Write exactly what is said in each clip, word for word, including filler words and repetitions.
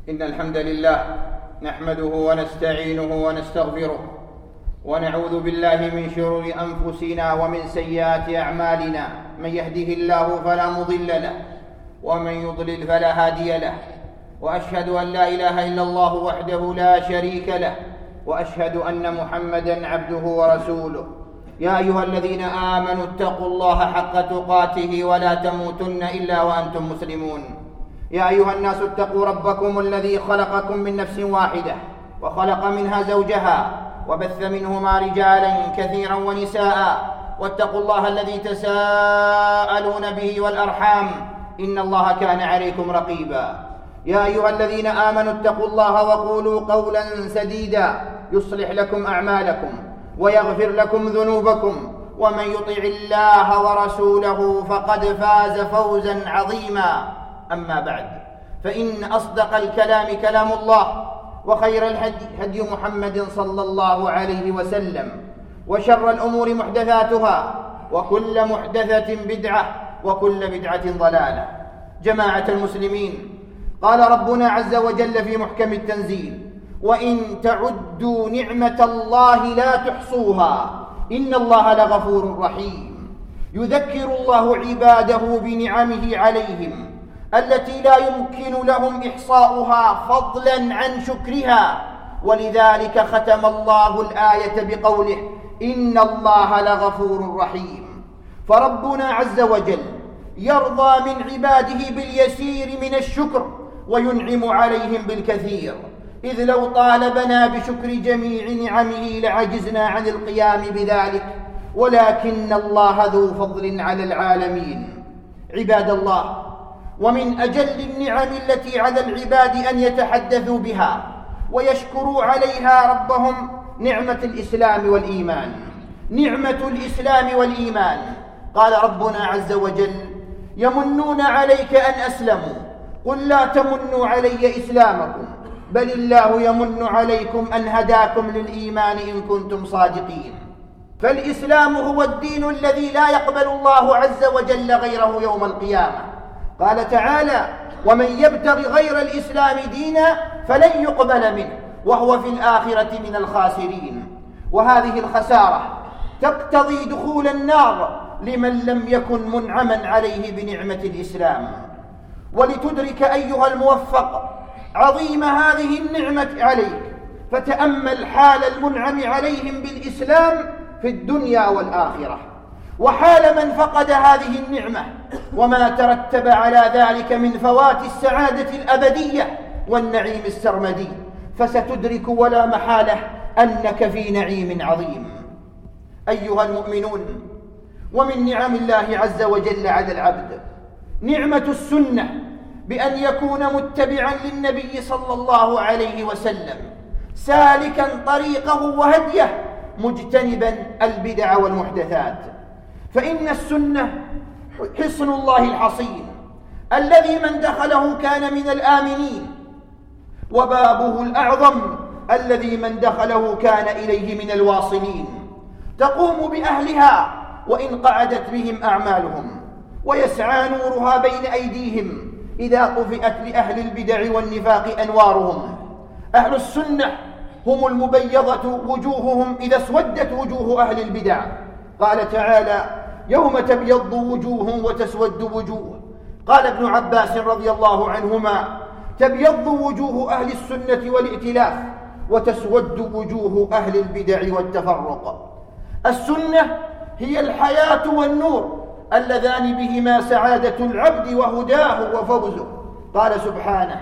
إن الحمد لله نحمده ونستعينه ونستغفره ونعوذ بالله من شرور أنفسنا ومن سيئات أعمالنا. من يهده الله فلا مضل له ومن يضلل فلا هادي له، وأشهد أن لا إله إلا الله وحده لا شريك له، وأشهد أن محمدًا عبده ورسوله. يا أيها الذين آمنوا اتقوا الله حق تقاته ولا تموتن إلا وأنتم مسلمون. يا أيها الناس اتقوا ربكم الذي خلقكم من نفس واحدة وخلق منها زوجها وبث منهما رجالا كثيرا ونساء، واتقوا الله الذي تساءلون به والأرحام إن الله كان عليكم رقيبا. يا أيها الذين آمنوا اتقوا الله وقولوا قولا سديدا يصلح لكم أعمالكم ويغفر لكم ذنوبكم، ومن يطع الله ورسوله فقد فاز فوزا عظيما. أما بعد، فإن أصدق الكلام كلام الله، وخير الهدي هدي محمد صلى الله عليه وسلم، وشر الأمور محدثاتها، وكل محدثة بدعة، وكل بدعة ضلالة. جماعة المسلمين، قال ربنا عز وجل في محكم التنزيل: وإن تعدوا نعمة الله لا تحصوها إن الله لغفور رحيم. يذكر الله عباده بنعمه عليهم التي لا يمكن لهم إحصاؤها فضلا عن شكرها، ولذلك ختم الله الآية بقوله: إن الله لغفور رحيم. فربنا عز وجل يرضى من عباده باليسير من الشكر وينعم عليهم بالكثير، إذ لو طالبنا بشكر جميع نعمه لعجزنا عن القيام بذلك، ولكن الله ذو فضل على العالمين. عباد الله، ومن أجل النعم التي على العباد أن يتحدثوا بها ويشكروا عليها ربهم نعمة الإسلام والإيمان. نعمة الإسلام والإيمان، قال ربنا عز وجل: يمنون عليك أن أسلموا قل لا تمنوا علي إسلامكم بل الله يمن عليكم أن هداكم للإيمان إن كنتم صادقين. فالإسلام هو الدين الذي لا يقبل الله عز وجل غيره يوم القيامة. قال تعالى: ومن يبتغ غير الإسلام دينا فلن يقبل منه وهو في الآخرة من الخاسرين. وهذه الخسارة تقتضي دخول النار لمن لم يكن منعما عليه بنعمة الإسلام. ولتدرك أيها الموفق عظيم هذه النعمة عليك، فتأمل حال المنعم عليهم بالإسلام في الدنيا والآخرة، وحال من فقد هذه النعمة، وما ترتب على ذلك من فوات السعادة الأبدية والنعيم السرمدي، فستدرك ولا محالة أنك في نعيم عظيم. أيها المؤمنون، ومن نعم الله عز وجل على العبد نعمة السنة، بأن يكون متبعا للنبي صلى الله عليه وسلم، سالكا طريقه وهديه، مجتنبا البدع والمحدثات. فإن السنة حصن الله الحصين الذي من دخله كان من الآمنين، وبابه الأعظم الذي من دخله كان إليه من الواصلين. تقوم بأهلها وإن قعدت بهم أعمالهم، ويسعى نورها بين أيديهم إذا طفئت لأهل البدع والنفاق أنوارهم. أهل السنة هم المبيضة وجوههم إذا اسودت وجوه أهل البدع. قال تعالى: يوم تبيض وجوه وتسود وجوه. قال ابن عباس رضي الله عنهما: تبيض وجوه أهل السنة والائتلاف، وتسود وجوه أهل البدع والتفرق. السنة هي الحياة والنور اللذان بهما سعادة العبد وهداه وفوزه. قال سبحانه: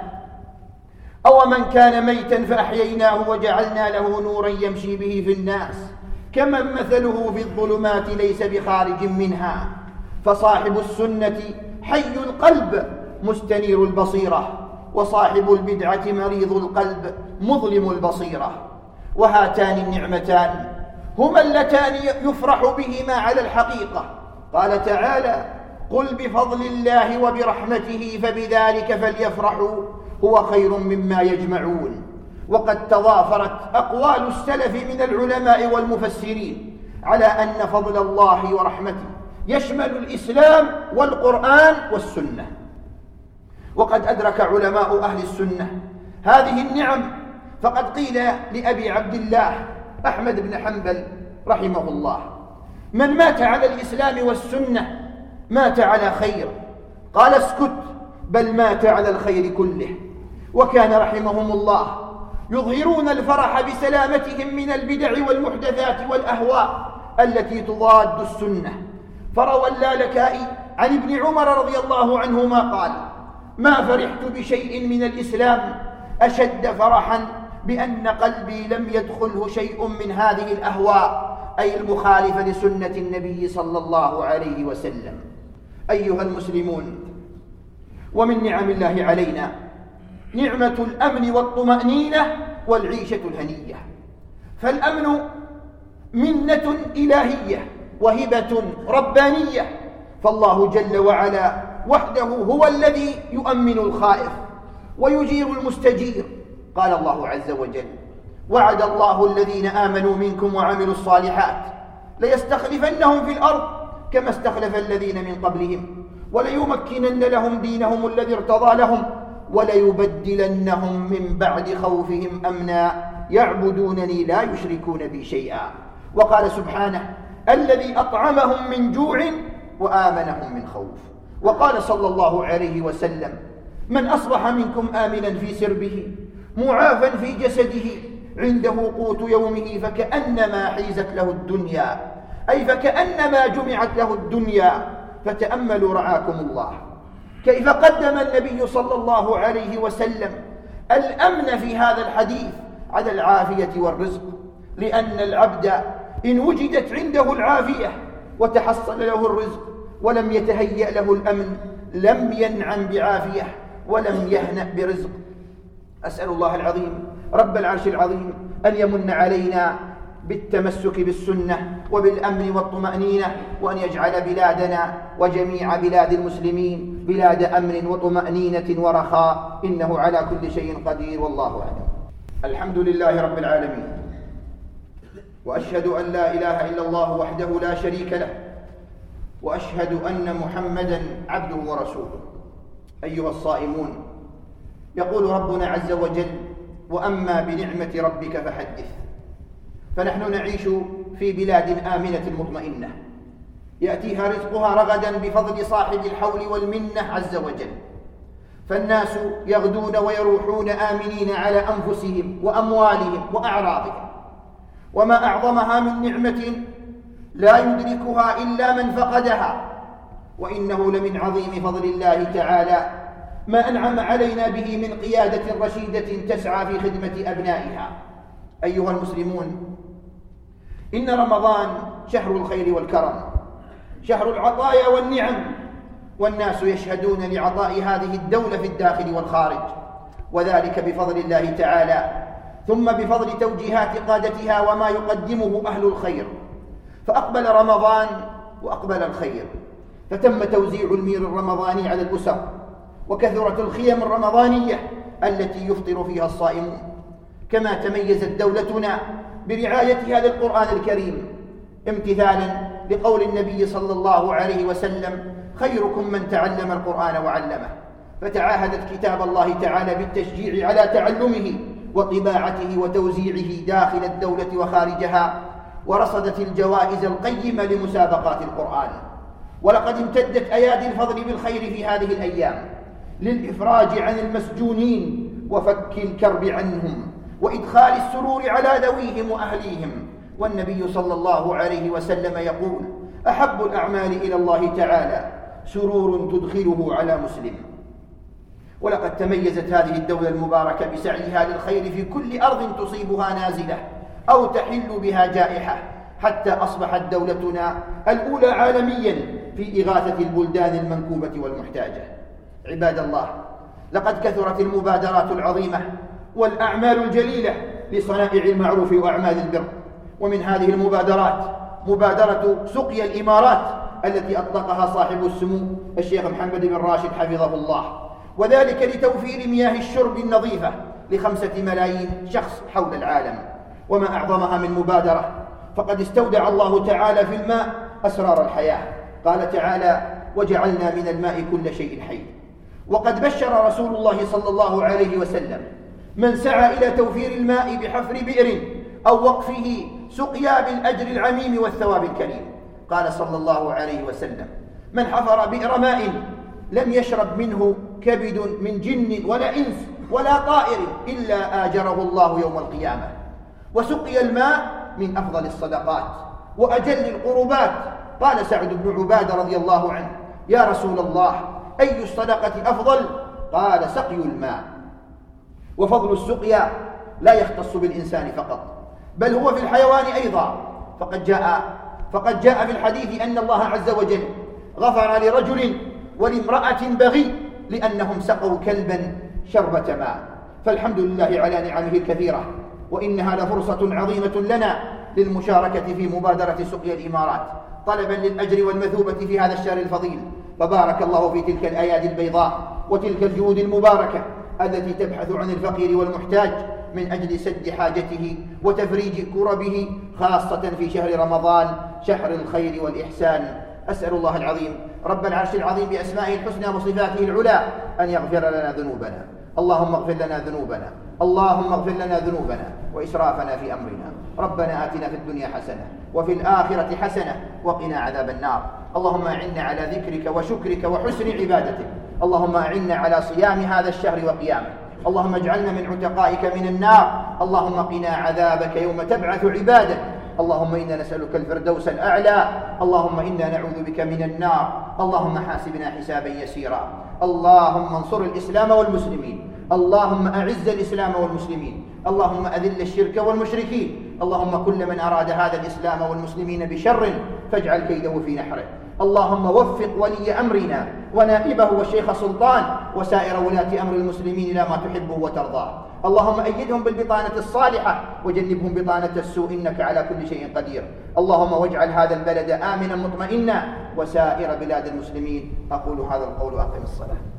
أو من كان ميتا فأحييناه وجعلنا له نورا يمشي به في الناس كمن مثله في الظلمات ليس بخارج منها. فصاحب السنة حي القلب مستنير البصيرة، وصاحب البدعة مريض القلب مظلم البصيرة. وهاتان النعمتان هما اللتان يفرح بهما على الحقيقة. قال تعالى: قل بفضل الله وبرحمته فبذلك فليفرحوا هو خير مما يجمعون. وقد تضافرت أقوال السلف من العلماء والمفسرين على أن فضل الله ورحمته يشمل الإسلام والقرآن والسنة. وقد أدرك علماء أهل السنة هذه النعم فقد قيل لأبي عبد الله أحمد بن حنبل رحمه الله: من مات على الإسلام والسنة مات على خير. قال: اسكت، بل مات على الخير كله. وكان رحمهم الله يظهرون الفرح بسلامتهم من البدع والمحدثات والأهواء التي تضاد السنة. فروى اللالكائي عن ابن عمر رضي الله عنهما قال: ما فرحت بشيء من الإسلام أشد فرحا بأن قلبي لم يدخله شيء من هذه الأهواء، أي المخالفة لسنة النبي صلى الله عليه وسلم. أيها المسلمون، ومن نعم الله علينا نعمة الأمن والطمأنينة والعيشة الهنية. فالأمن منة إلهية وهبة ربانية، فالله جل وعلا وحده هو الذي يؤمن الخائف ويجير المستجير. قال الله عز وجل: وعد الله الذين آمنوا منكم وعملوا الصالحات ليستخلفنهم في الأرض كما استخلف الذين من قبلهم وليمكنن لهم دينهم الذي ارتضى لهم وليبدلنهم من بعد خوفهم أمنا يعبدونني لا يشركون بي شيئا. وقال سبحانه: الذي أطعمهم من جوع وآمنهم من خوف. وقال صلى الله عليه وسلم: من أصبح منكم آمنا في سربه معافا في جسده عنده قوت يومه فكأنما حيزت له الدنيا، أي فكأنما جمعت له الدنيا. فتأملوا رعاكم الله كيف قدم النبي صلى الله عليه وسلم الأمن في هذا الحديث على العافية والرزق، لأن العبد إن وجدت عنده العافية وتحصل له الرزق ولم يتهيأ له الأمن لم ينعم بعافية ولم يهنأ برزق. أسأل الله العظيم رب العرش العظيم أن يمن علينا بالتمسك بالسنة وبالأمن والطمأنينة، وأن يجعل بلادنا وجميع بلاد المسلمين بلاد أمن وطمأنينة ورخاء، إنه على كل شيء قدير، والله أعلم. الحمد لله رب العالمين، وأشهد أن لا إله إلا الله وحده لا شريك له، وأشهد أن محمدًا عبده ورسوله. أيها الصائمون، يقول ربنا عز وجل: وأما بنعمة ربك فحدث. فنحن نعيش في بلاد آمنة مطمئنة يأتيها رزقها رغدا بفضل صاحب الحول والمنة عز وجل، فالناس يغدون ويروحون آمنين على أنفسهم وأموالهم وأعراضهم، وما أعظمها من نعمة لا يدركها إلا من فقدها، وإنه لمن عظيم فضل الله تعالى ما أنعم علينا به من قيادة رشيدة تسعى في خدمة أبنائها. أيها المسلمون، إن رمضان شهر الخير والكرم، شهر العطايا والنعم، والناس يشهدون لعطاء هذه الدولة في الداخل والخارج، وذلك بفضل الله تعالى، ثم بفضل توجيهات قادتها وما يقدمه أهل الخير. فأقبل رمضان وأقبل الخير، فتم توزيع المير الرمضاني على الأسر، وكثرت الخيم الرمضانية التي يفطر فيها الصائمون. كما تميزت دولتنا برعايتها للقرآن الكريم، امتثالا لقول النبي صلى الله عليه وسلم: خيركم من تعلم القرآن وعلمه. فتعاهدت كتاب الله تعالى بالتشجيع على تعلمه وطباعته وتوزيعه داخل الدولة وخارجها، ورصدت الجوائز القيمة لمسابقات القرآن. ولقد امتدت أيادي الفضل بالخير في هذه الأيام للإفراج عن المسجونين وفك الكرب عنهم وإدخال السرور على ذويهم وأهليهم. والنبي صلى الله عليه وسلم يقول: أحب الأعمال إلى الله تعالى سرور تدخله على مسلم. ولقد تميزت هذه الدولة المباركة بسعيها للخير في كل أرض تصيبها نازلة أو تحل بها جائحة، حتى أصبحت دولتنا الأولى عالميا في إغاثة البلدان المنكوبة والمحتاجة. عباد الله، لقد كثرت المبادرات العظيمة والأعمال الجليلة لصنائع المعروف وأعمال البر، ومن هذه المبادرات مبادرة سقيا الإمارات التي أطلقها صاحب السمو الشيخ محمد بن راشد حفظه الله، وذلك لتوفير مياه الشرب النظيفة لخمسة ملايين شخص حول العالم. وما أعظمها من مبادرة، فقد استودع الله تعالى في الماء أسرار الحياة. قال تعالى: وجعلنا من الماء كل شيء حي. وقد بشر رسول الله صلى الله عليه وسلم من سعى إلى توفير الماء بحفر بئر أو وقفه سقيا بالأجر العميم والثواب الكريم. قال صلى الله عليه وسلم: من حفر بئر ماء لم يشرب منه كبد من جن ولا إنس ولا طائر إلا آجره الله يوم القيامة. وسقي الماء من أفضل الصدقات وأجل القربات. قال سعد بن عبادة رضي الله عنه: يا رسول الله، أي الصدقة أفضل؟ قال: سقي الماء. وفضل السقيا لا يختص بالإنسان فقط، بل هو في الحيوان أيضا. فقد جاء فقد جاء في الحديث أن الله عز وجل غفر لرجل ولامرأة بغي لأنهم سقوا كلبا شربة ماء. فالحمد لله على نعمه الكثيرة، وإنها لفرصة عظيمة لنا للمشاركة في مبادرة سقيا الإمارات طلبا للأجر والمثوبة في هذا الشهر الفضيل. فبارك الله في تلك الأيادي البيضاء وتلك الجهود المباركة التي تبحث عن الفقير والمحتاج من أجل سد حاجته وتفريج كربه، خاصة في شهر رمضان، شهر الخير والإحسان. أسأل الله العظيم رب العرش العظيم بأسمائه الحسنى وصفاته العلى أن يغفر لنا ذنوبنا. اللهم اغفر لنا ذنوبنا اللهم اغفر لنا ذنوبنا وإسرافنا في أمرنا. ربنا آتنا في الدنيا حسنة وفي الآخرة حسنة وقنا عذاب النار. اللهم أعنا على ذكرك وشكرك وحسن عبادتك. اللهم أعنا على صيام هذا الشهر وقيامه. اللهم اجعلنا من عتقائك من النار. اللهم قنا عذابك يوم تبعث عبادك. اللهم إنا نسألك الفردوس الأعلى. اللهم إنا نعوذ بك من النار. اللهم حاسبنا حسابا يسيرا. اللهم انصر الإسلام والمسلمين. اللهم أعز الإسلام والمسلمين. اللهم أذل الشرك والمشركين. اللهم كل من أراد هذا الإسلام والمسلمين بشر فاجعل كيده في نحره. اللهم وفق ولي أمرنا ونائبه والشيخ سلطان وسائر ولاة أمر المسلمين إلى ما تحبه وترضاه. اللهم أيدهم بالبطانة الصالحة وجنبهم بطانة السوء، إنك على كل شيء قدير. اللهم واجعل هذا البلد آمنا مطمئنا وسائر بلاد المسلمين. أقول هذا القول وأقم الصلاة.